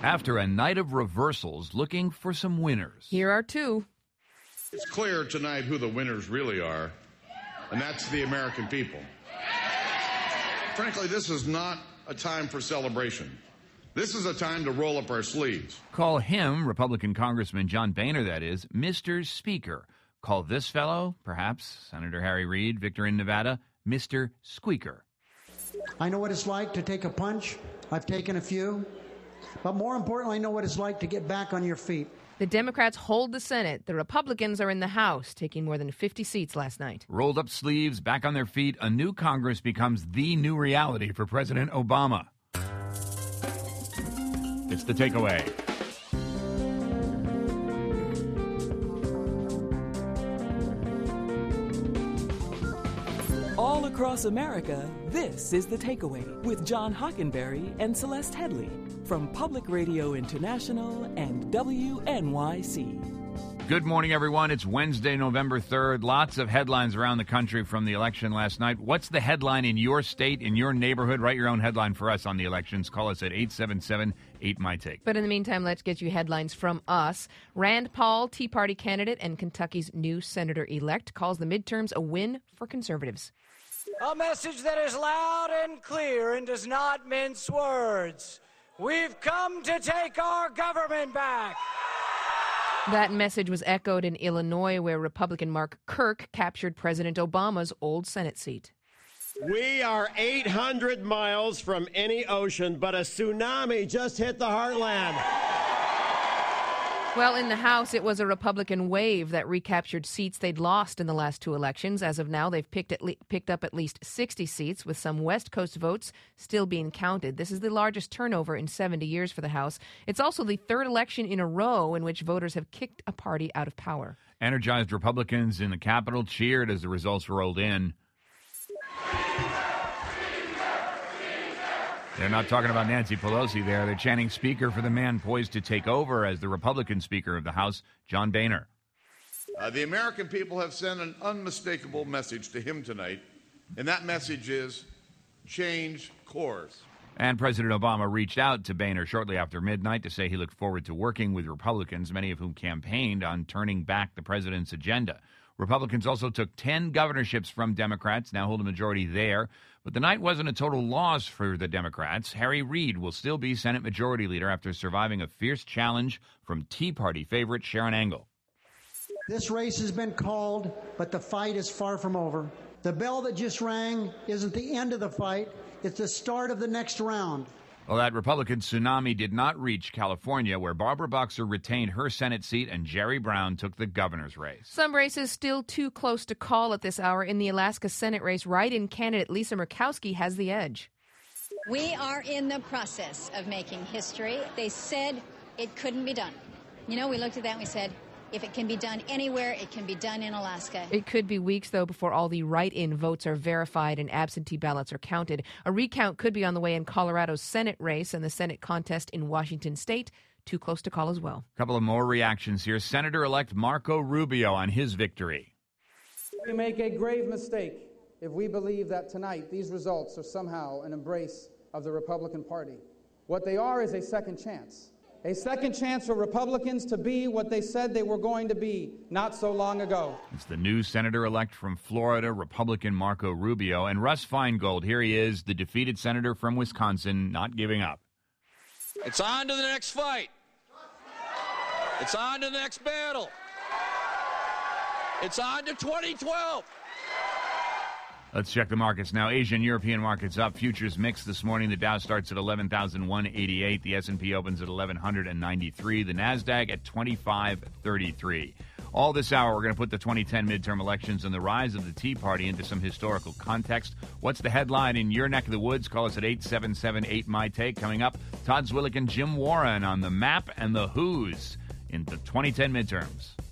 After a night of reversals, looking for some winners. Here are two. It's clear tonight who the winners really are, and that's the American people. Frankly, this is not a time for celebration. This is a time to roll up our sleeves. Call him, Republican Congressman John Boehner, that is, Mr. Speaker. Call this fellow, perhaps Senator Harry Reid, Victor in Nevada, Mr. Squeaker. I know what it's like to take a punch. I've taken a few. But more importantly, I know what it's like to get back on your feet. The Democrats hold the Senate. The Republicans are in the House, taking more than 50 seats last night. Rolled up sleeves, back on their feet, a new Congress becomes the new reality for President Obama. It's the takeaway. All across America, this is The Takeaway with John Hockenberry and Celeste Headley from Public Radio International and WNYC. Good morning, everyone. It's Wednesday, November 3rd. Lots of headlines around the country from the election last night. What's the headline in your state, in your neighborhood? Write your own headline for us on the elections. Call us at 877-8MY-TAKE. But in the meantime, let's get you headlines from us. Rand Paul, Tea Party candidate and Kentucky's new senator-elect, calls the midterms a win for conservatives. A message that is loud and clear and does not mince words. We've come to take our government back. That message was echoed in Illinois, where Republican Mark Kirk captured President Obama's old Senate seat. We are 800 miles from any ocean, but a tsunami just hit the heartland. Well, in the House, it was a Republican wave that recaptured seats they'd lost in the last two elections. As of now, they've picked up at least 60 seats, with some West Coast votes still being counted. This is the largest turnover in 70 years for the House. It's also the third election in a row in which voters have kicked a party out of power. Energized Republicans in the Capitol cheered as the results rolled in. They're not talking about Nancy Pelosi there. They're chanting Speaker for the man poised to take over as the Republican Speaker of the House, John Boehner. The American people have sent an unmistakable message to him tonight, and that message is change course. And President Obama reached out to Boehner shortly after midnight to say he looked forward to working with Republicans, many of whom campaigned on turning back the president's agenda. Republicans also took 10 governorships from Democrats, now hold a majority there. But the night wasn't a total loss for the Democrats. Harry Reid will still be Senate Majority Leader after surviving a fierce challenge from Tea Party favorite Sharon Angle. This race has been called, but the fight is far from over. The bell that just rang isn't the end of the fight. It's the start of the next round. Well, that Republican tsunami did not reach California, where Barbara Boxer retained her Senate seat and Jerry Brown took the governor's race. Some races still too close to call at this hour. In the Alaska Senate race, write-in candidate Lisa Murkowski has the edge. We are in the process of making history. They said it couldn't be done. You know, we looked at that and we said, if it can be done anywhere, it can be done in Alaska. It could be weeks, though, before all the write-in votes are verified and absentee ballots are counted. A recount could be on the way in Colorado's Senate race and the Senate contest in Washington state. Too close to call as well. A couple of more reactions here. Senator-elect Marco Rubio on his victory. We make a grave mistake if we believe that tonight these results are somehow an embrace of the Republican Party. What they are is a second chance. A second chance for Republicans to be what they said they were going to be not so long ago. It's the new senator-elect from Florida, Republican Marco Rubio. And Russ Feingold, here he is, the defeated senator from Wisconsin, not giving up. It's on to the next fight. It's on to the next battle. It's on to 2012. Let's check the markets now. Asian European markets up. Futures mixed this morning. The Dow starts at 11,188. The S&P opens at 1,193. The Nasdaq at 2533. All this hour, we're going to put the 2010 midterm elections and the rise of the Tea Party into some historical context. What's the headline in your neck of the woods? Call us at 877-8MY-TAKE. Coming up, Todd Zwillich and Jim Warren on the map and the who's in the 2010 midterms.